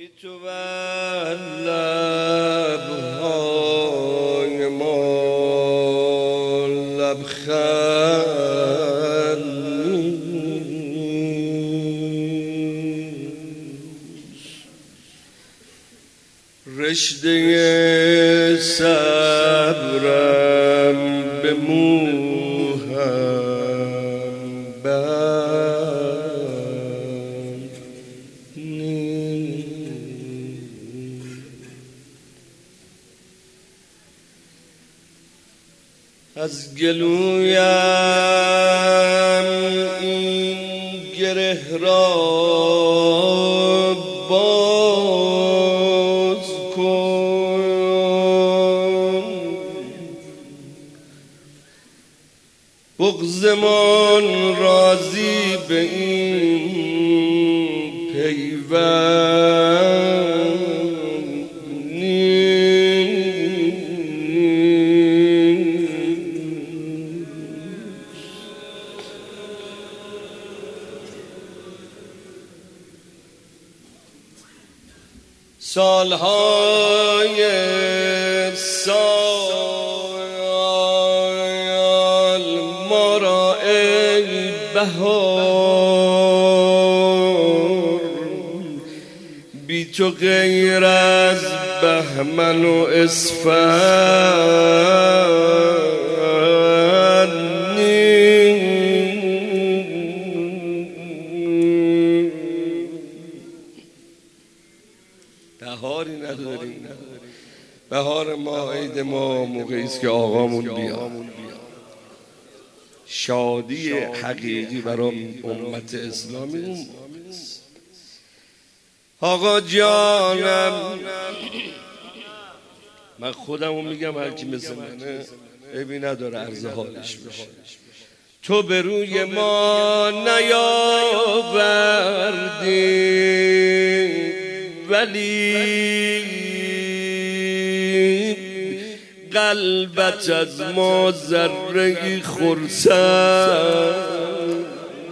بی تو و لبهای ما لبخند رشته صبرم به موهم بند از گلویم این گره را باز کن بغضمان راضی به این پیوند سالهای سال ما را ای بهار بی تو غیر از بهمن و اسفند بهاری نداریم. بهار ما عید ما موقعی است که آقامون بیاد، شادی حقیقی برای امت اسلامی. آقا جانم من خودمو میگم، هر کی مثل منه عیبی نداره عرض حالش بشه. تو به روی ما نیاوردی ولی قلبت از ما ذره‌ای خرسند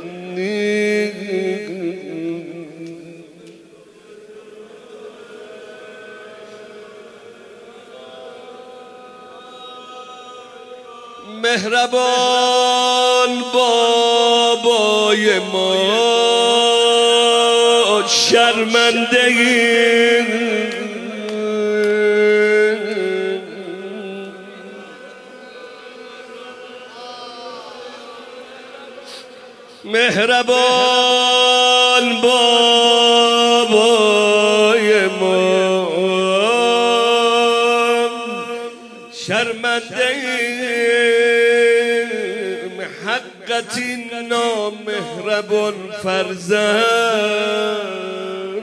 مهربان بابای ما شرمنده مهربان بابای ما شرمنده حقتی نامهربان فرزند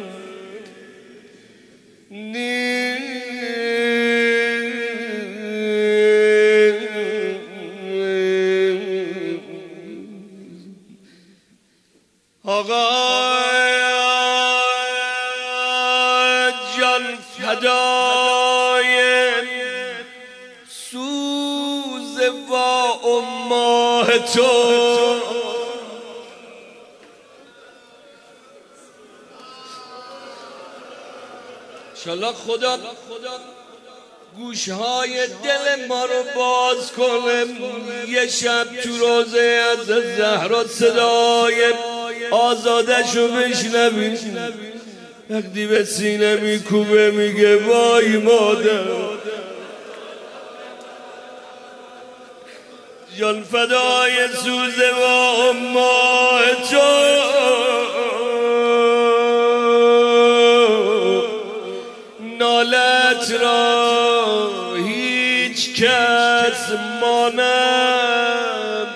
آقا جان فدای سوز و اماه تو انشالله خدا گوشهای دل ما رو باز کنه، یه شب تو روزه از زهرا صدای آزادشو بشنویم وقتی به سینه میکوبه میگه وای مادر جان فدای سوزه و اماه تو نالت را هیچ کس مانند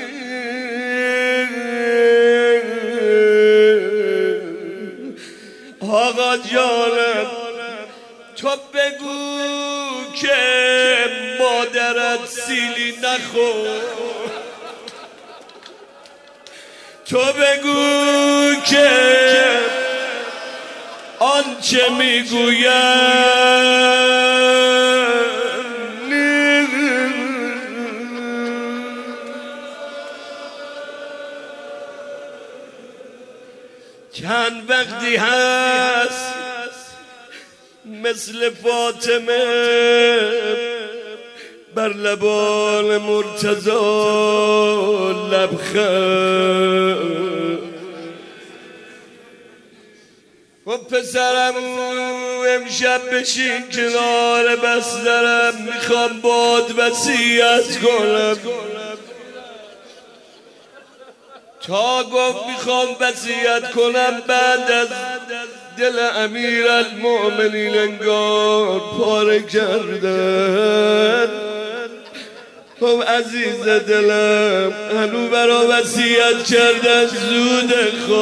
آقا جانم تو بگو که مادرت سیلی نخور، تو بگو که آنچه میگویم چند وقتی هست مثل فاطمه بر لبان مرتضی لبخند. و پسرم امشب بشین کنار بسترم، میخوام باد وصیت کنم. تا گفت میخوام وصیت کنم، بعد از دل امیرالمؤمنین انگار پاره کردن. خب عزیز دلم هنو برا وصیت کردن زود.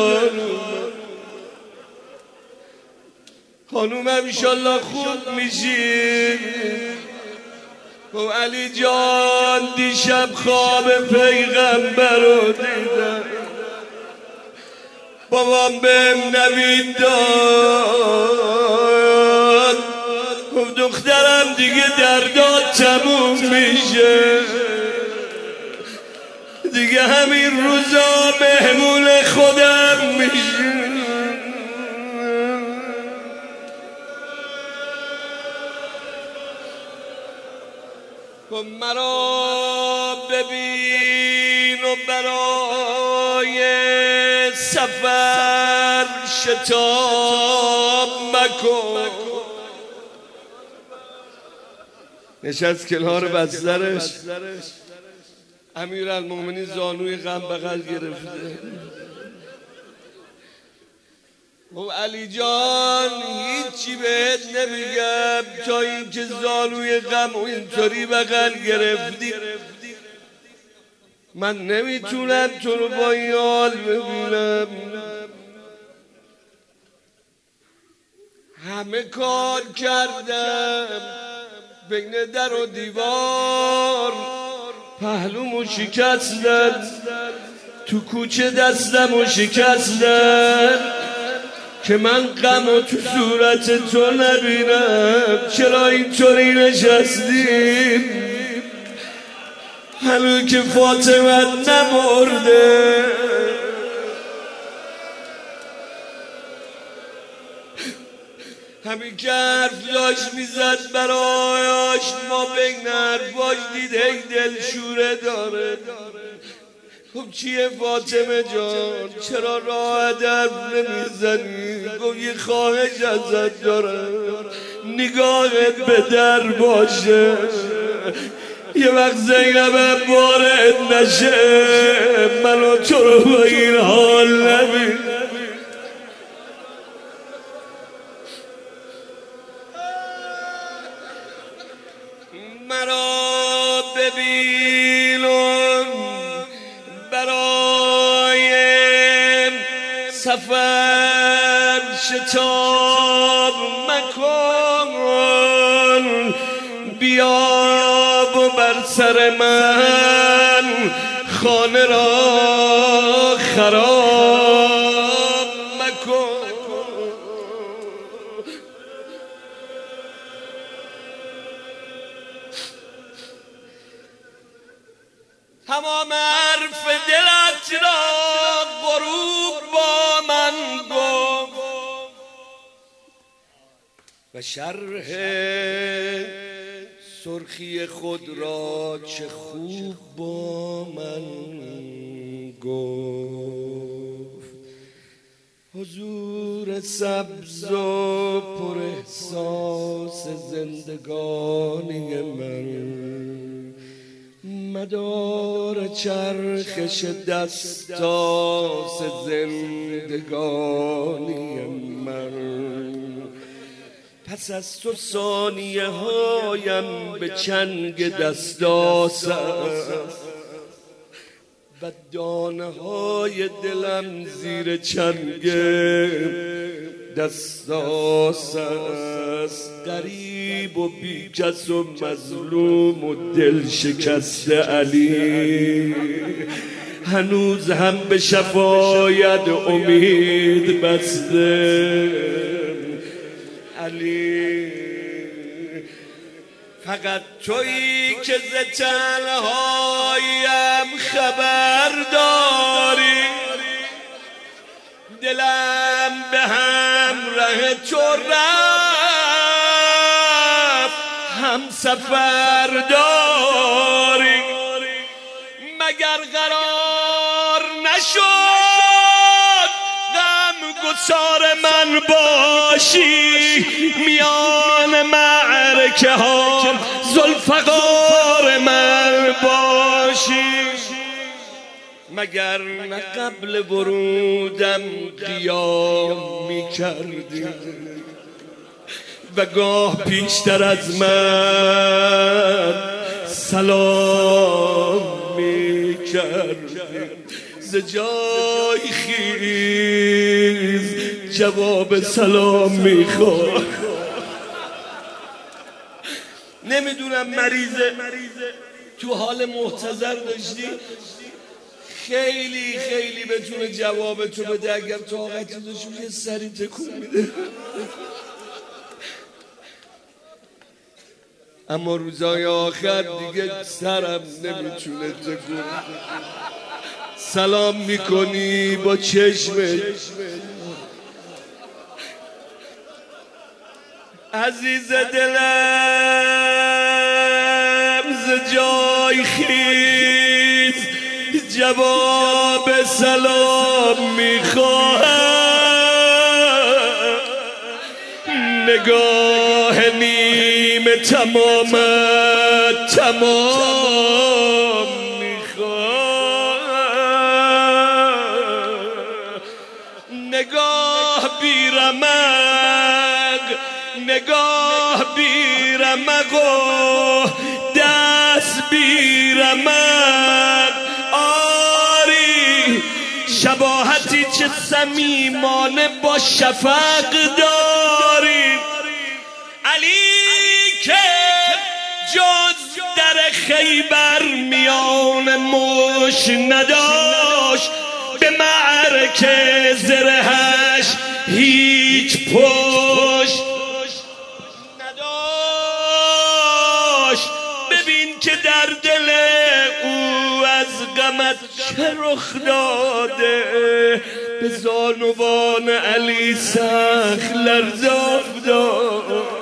خانوم انشالله خوب میشی. خب علی جان دیشب خواب پیغمبر رو دیدم، بابام بهم نوید داد. خب دخترم دیگه درداد تموم میشه، دیگه همین روزا مهمون خودم میشه. خب مرا ببین و برای سفر شتاب مکن. نشست کنار بسترش، امیرالمومنین زانوی غم بغل گرفته. و علی جان هیچی بهت نمیگم تا اینکه زانوی غم و اینطوری بغل گرفتی. من نمیتونم تو رو با این حال ببینم. همه کار کردم بین در و دیوار، پهلومو شکستن، تو کوچه دستمو شکستن که من غمو تو صورت تو نبینم. چرا اینطوری نشستیم هنو که فاطمه نمرده؟ همین که حرف داشت میزد برایش، ما بین حرفاش دید هی دلشوره داره. خب چیه فاطمه جان چرا راحت حرف نمیزنی؟ گفت یه خواهش ازت دارم، نگاهت به در باشه، یه وقت زینبم وارد نشه، منو تو رو با این حال نبین. مرا ببینم برای سفر شتاب مکن. بیا و بر سر من خانه را خراب مکن. تمام حرف دلت را غروب با من گفت و شرح سرخی خود را چه خوب با من گفت. حضور سبز و پر احساس زندگانی من، مدار چرخش دستاس زندگانی من. پس از تو ثانیه هایم به چنگ دستاس و دانه های دلم زیر چنگ دستاس است. غریب و بیکس و مظلوم و دل شکسته علی، هنوز هم به شفاعت امید بسته علی. فقط تویی که ز تنهاییم خبر داری، دلم به همراه تو رفت هم سفر داری، مگر قرار نشد غم گسار من باشی، میان معرکه ها ذوالفقار من باشی. مگر نه قبل ورودم قیام می کردی و گاه پیشتر از من سلام می کردی. ز جای خیز جواب سلام می خواه. نمیدونم مریضه تو حال محتضر داشتی خیلی خیلی بتونه جواب تو بده، اگر طاقتی داشت یه سری تکون میده. اما روزای آخر دیگه سرم نمیتونه تکون. سلام میکنی با چشمت عزیز دلم، ز جای خیز جواب سلام میخواهم. نگاه نیمه تمامت تمام میخواهم. نگاه بیرمق، نگاه بیرمق و دست بیرمق، آری شباهتی چه صمیمانه با شفق داری. علی که جز در خیبر میان مش نداشت، به معرکه زرهش هیچ پشت نداشت. ببین که در دل او از غمت چه رخ داده، به زانوان علی سخت لرزه افتاد.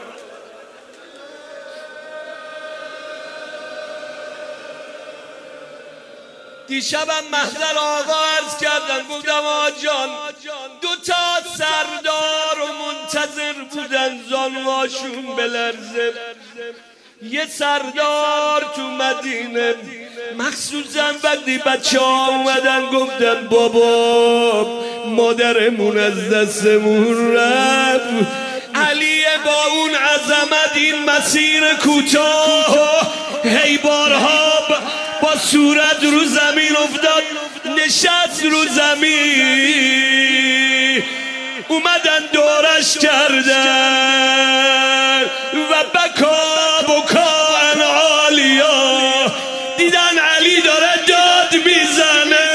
دیشبم محضر آقا عرض کردن، گفتم آقا جان 2 سردار و منتظر بودن زانواشون بلرزه. یه سردار تو مدینه مخصوصا وقتی بچه ها اومدن گفتن بابا مادرمون از دستمون رفت. علی با اون عظمت این مسیر کوتاه هی بارها با صورت رو زمین افتاد، نشست رو زمین، اومدن دورش کردن و بکا عالیا، دیدن علی داره داد میزنه.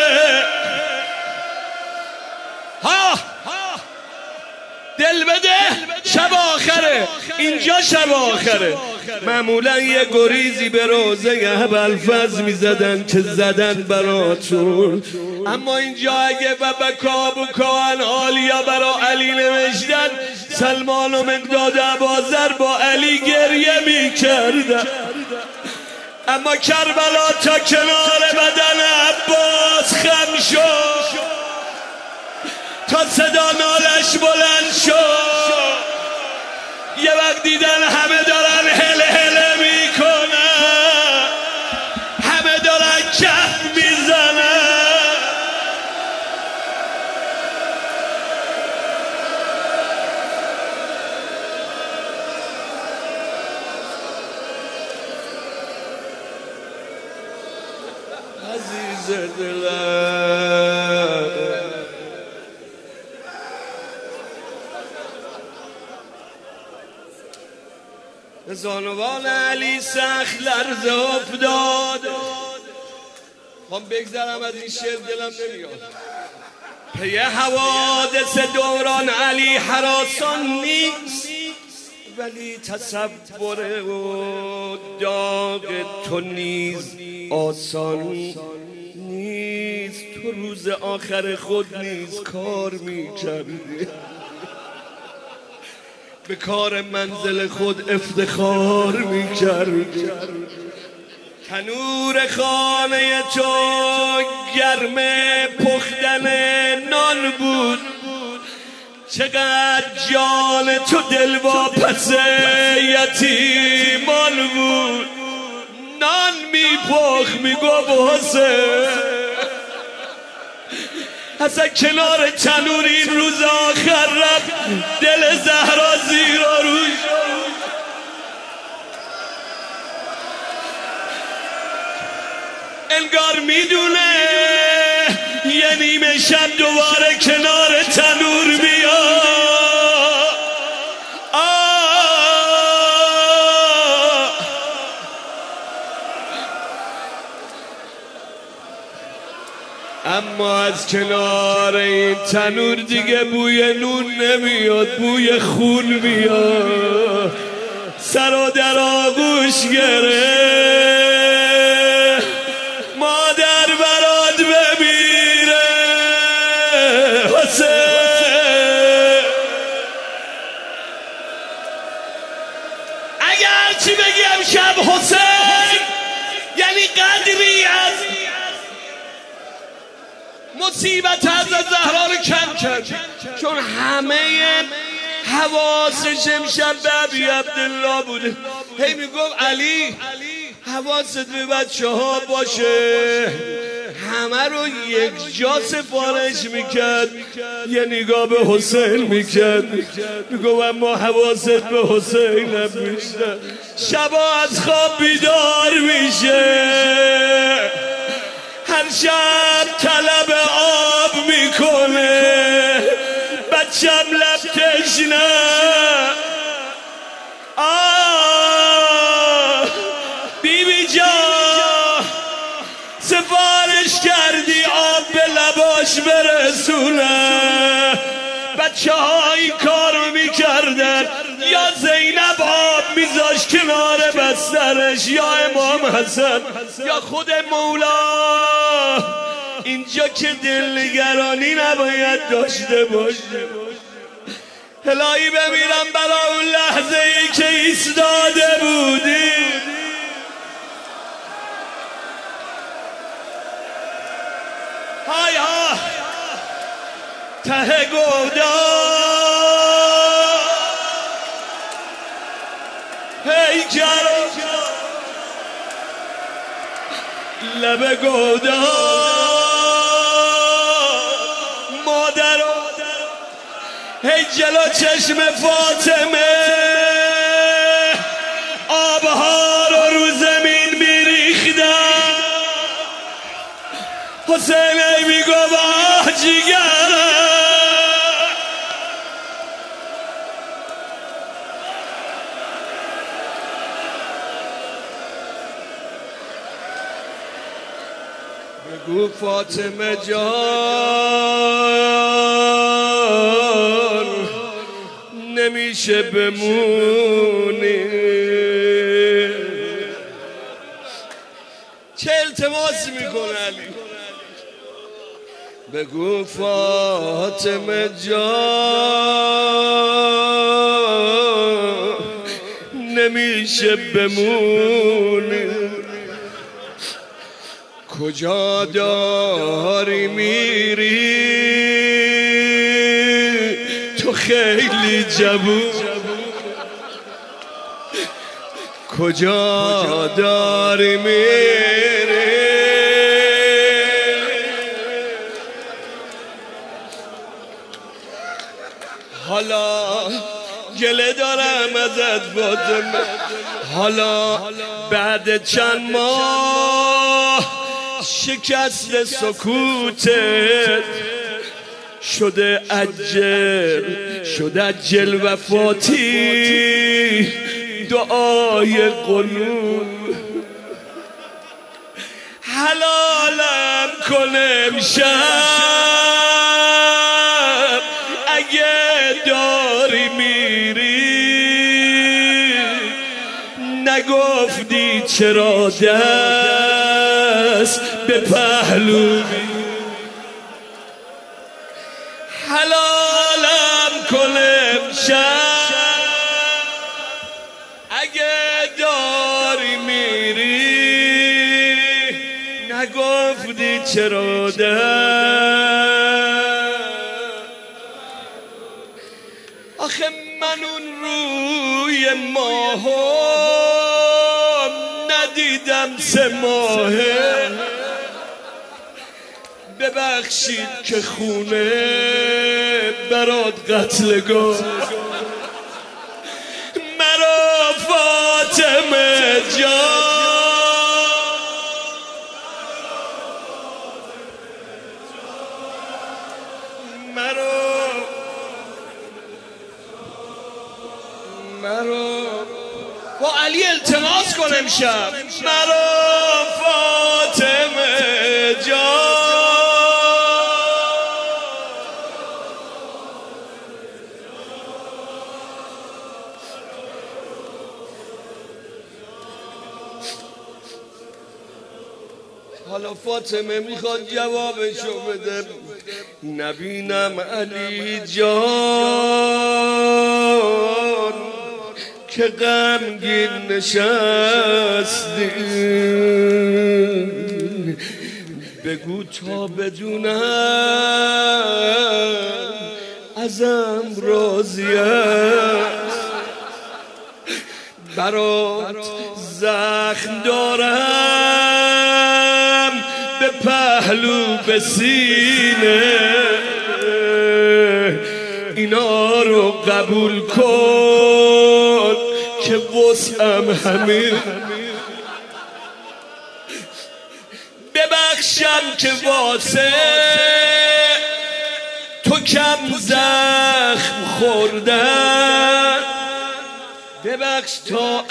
دل بده شب آخره، اینجا شب آخره. معمولا یه گریزی به روزه ابوالفضل میزدن که زدن براتون، اما اینجا اگه بکا عالیا برا علی نوشتن، سلمان و مقداد ابوذر با علی گریه میکردن. اما کربلا تا کنار بدن عباس خم شد، تا صدا نالش بلند شد. یه وقت دیدن همه دارن هله هله میکنن، همه دارن کف میزنن. عزیز دلم، زانوان علی سخت لرزه افتاد. خواهم بگذرم از این شعر، دلم نمیاد. پی حوادث دوران علی هراسان نیست، ولی تصور و داغ تو نیز آسان نیست. تو روز آخر خود نیز کار میکردی، به کار منزل خود افتخار میکرد. تنور خانه تو گرم پختن نان بود، چقدر جان تو دلواپس یتیمان بود. نان میپخت میگفت حسین اصلا کنار تنور این روز آخر رفت دل زهرا زیرا روش. انگار میدونه یه نیمه شب دوباره کنار تنور میاد. اما از کنار این تنور دیگه بوی نون نمیاد، بوی خون میاد. سر و در آغوش گره مادر برات بمیره حسین. اگر چی بگیم شب حسین یعنی قدری از مصیبت حضرت زهرا رو کم کرد، چون همه حواسش امشب به ابی عبدالله بوده. هی میگفت علی حواست به بچه ها باشه، همه رو یک جا سفارش میکرد، یه نگاه به حسین میکرد. میگفت اما حواست به حسین نمیشه، شبا از خواب بیدار میشه، هر شب طلب آب میکنه، بچم لب تشنه. بیبی جان سفارش کردی آب به لباش برسونه. بچه ها این کارو میکردن، یا زینب آب میذاش کنار بسترش، یا امام حسن، یا خود مولا. اینجا که دلنگرانی نباید داشته باشه. الهی بمیرم برای اون لحظه ای که ایستاده بودی. های ها ته گودا هی جرا لب گودا مادر هی جلو چشم فاطمه آبها رو زمین میریختن. حسین ای میگو آه جیگرم، بگو فاطمه جان نمیشه بمونی. چه التماس میکنه علی؟ بگو فاطمه جان نمیشه بمونی. کجا داری میری تو خیلی جوون، کجا داری میری؟ حالا گله دارم ازت فاطمه، حالا بعد چند ماه شکست سکوتت شده اجل وفاتی دعای قنوت. حلالم کنم شب اگه داری میری، نگفتی چرا دست به پهلو. حلالم کنم شب چرا آخه من اون روی ماهم ندیدم 3 ماهه ببخشید که خونه برات قتلگاه مرا فاطمه جان مرا با علی التماس کن امشب مرا فاطمه جان حالا فاطمه میخواد جوابشو بده نبینم علی جان که غمگین نشستی بگو تا بدونم ازم راضی است برات زخم دارم به پهلو به سینه اینا رو قبول کن که وسعم همین ببخشم که واسه تو کم زخم خوردم ببخش تا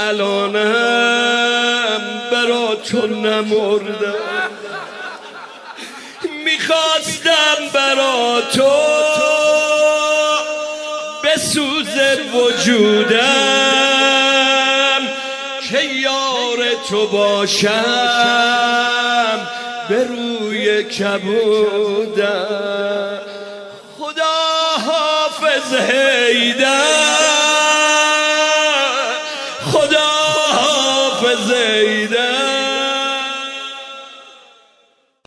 الانم برا تو نمردم میخواستم برا تو بسوزه وجودم که یار تو باشم به روی کبودم خدا حافظ حیدر